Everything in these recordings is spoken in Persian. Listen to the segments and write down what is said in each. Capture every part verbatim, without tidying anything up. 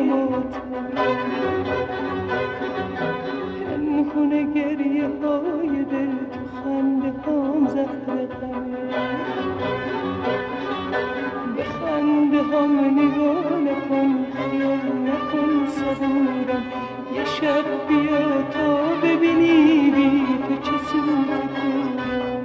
ماتم پنهونه گریه های دل تو خنده هام زهر غمه به خنده هام نگاه نکن خیال نکن صبورم یه شب بیا تا ببینی بی تو چه سوت کورم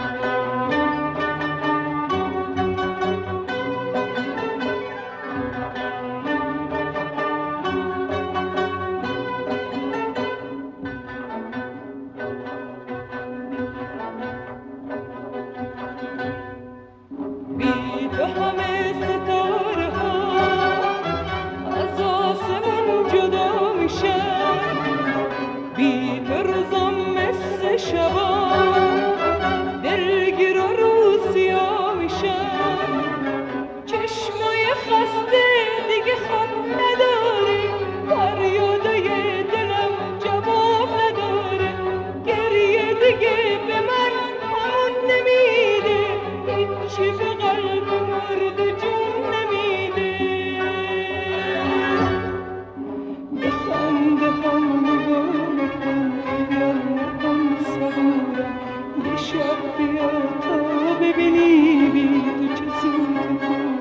بی تو همه ستاره ها از آسمون جدا میشن بی تو روزم مثل شبا دلگیر و روسیا میشن چشمای خسته دیگه خواب نداره فریادای دلم جواب نداره گریه دیگه به من همون نمیده هیچی به قلب مرد جون نمیده به خنده هم نگاه نکن خیال نکن صبورم یه شب بیا تا ببینی بی تو چه سوت کورم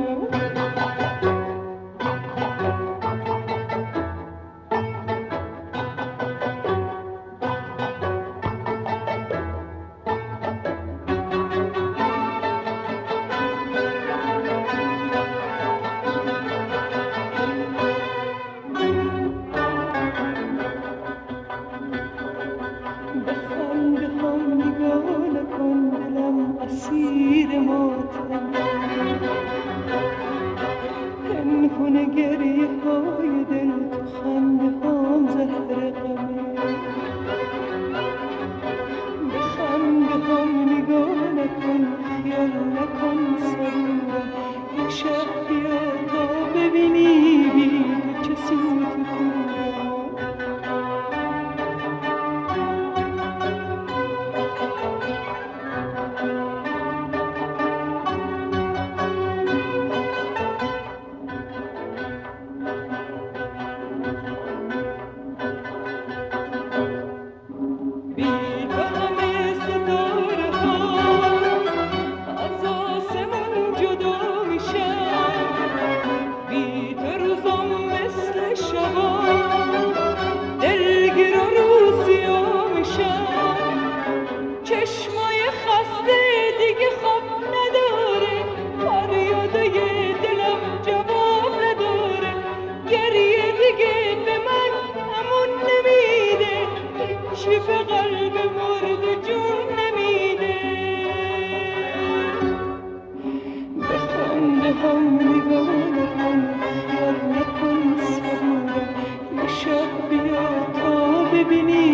به خنده هم نگاه نکن دلم اسیر ماتم پنهونه گریه های دل تو خنده هم زهر غمه به خنده هم نگاه نکن خیال نکن صبورم یک شب بیا تا ببینی بی تو چه سوت کورم بی تو همه ستاره ها از آسمون جدا میشن بی تو روزم مثل شبا دلگیر و روسیا میشن چشمای خسته دیگه خواب نداره فریادای دلم جواب نداره گریه دیگه به من همون نمیده هیچی به قلب مرد جون نمیده به خنده هم نگاه نکن خیال نکن صبورم یه شب بیا تا ببینی